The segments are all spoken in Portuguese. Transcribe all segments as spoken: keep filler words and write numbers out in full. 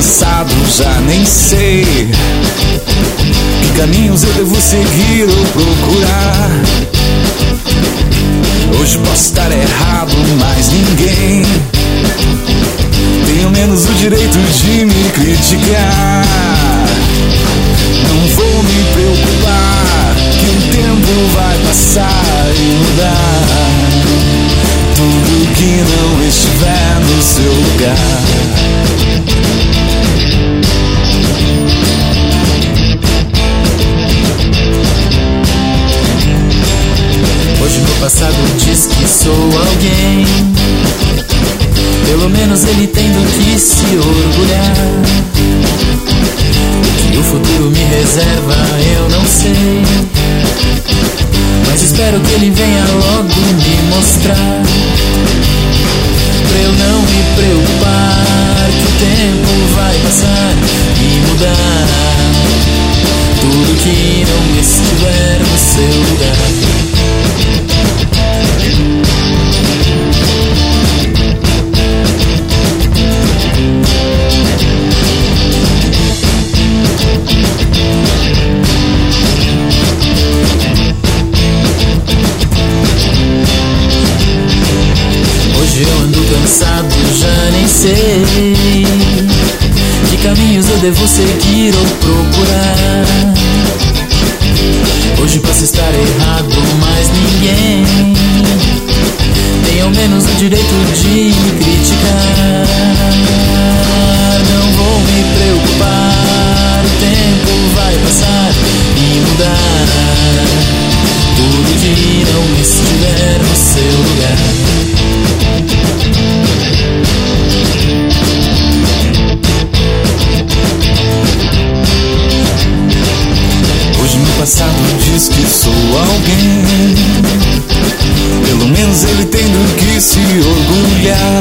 passado já nem sei. Que caminhos eu devo seguir ou procurar? Hoje posso estar errado, mas ninguém tem ao menos o direito de me criticar. Não vou me preocupar, que o tempo vai passar e mudar tudo que não estiver no seu lugar. Hoje meu passado diz que sou alguém, pelo menos ele tem do que se orgulhar. O que o futuro me reserva eu não sei, mas espero que ele venha logo me mostrar, pra eu não me preocupar, que o tempo vai passar e mudar tudo que não estiver no seu lugar. Hoje eu ando cansado, já nem sei que caminhos eu devo seguir ou procurar. Hoje posso estar errado, mas ninguém tem ao menos o direito de me criticar. Não vou me preocupar, o tempo vai passar e mudar tudo que não estiver no seu lugar. Hoje meu passado diz que sou alguém, pelo menos ele tem do que se orgulhar.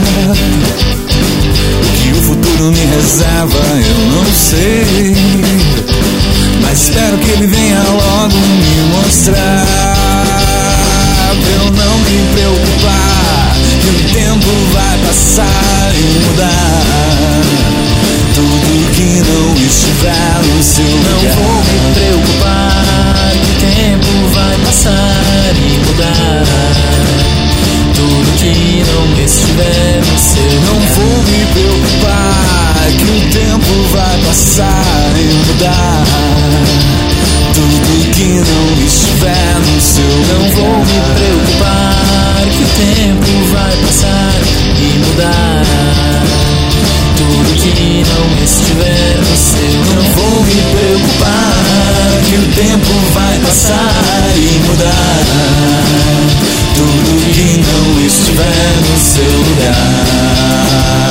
O que o futuro me reserva eu não sei, mas espero que ele venha logo me mostrar, pra eu não me preocupar, que o tempo vai passar e mudar tudo que não estiver no seu lugar. Não vou me preocupar, que o tempo vai passar e mudar tudo que não estiver no seu lugar. Não vou me preocupar, que o tempo vai passar e mudar tudo que não estiver no seu lugar. Não vou me preocupar, que o tempo vai passar e mudar tudo que não estiver no seu lugar. Não vou me preocupar, que o tempo vai passar e mudar tudo que não estiver no seu lugar.